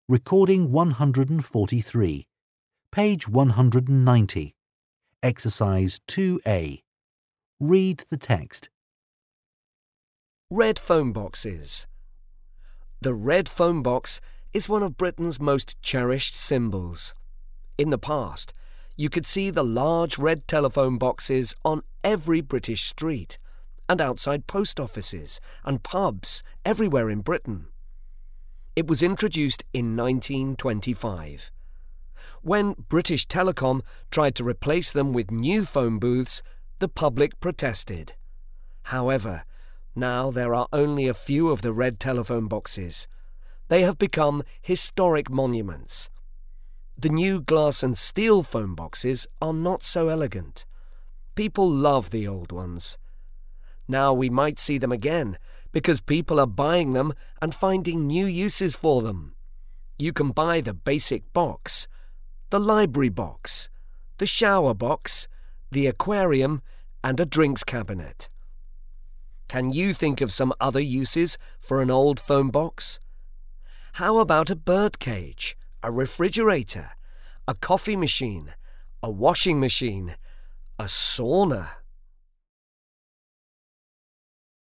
Recording 143. Page 190. Exercise 2A. Read the text. Red phone boxes. The red phone box is one of Britain's most cherished symbols. In the past, you could see the large red telephone boxes on every British street and outside post offices and pubs everywhere in Britain. It was introduced in 1925. When British Telecom tried to replace them with new phone booths, the public protested. However, now there are only a few of the red telephone boxes. They have become historic monuments. The new glass and steel phone boxes are not so elegant. People love the old ones. Now we might see them again because people are buying them and finding new uses for them. You can buy the basic box, the library box, the shower box, the aquarium, and a drinks cabinet. Can you think of some other uses for an old phone box? How about a bird cage, a refrigerator, a coffee machine, a washing machine, a sauna?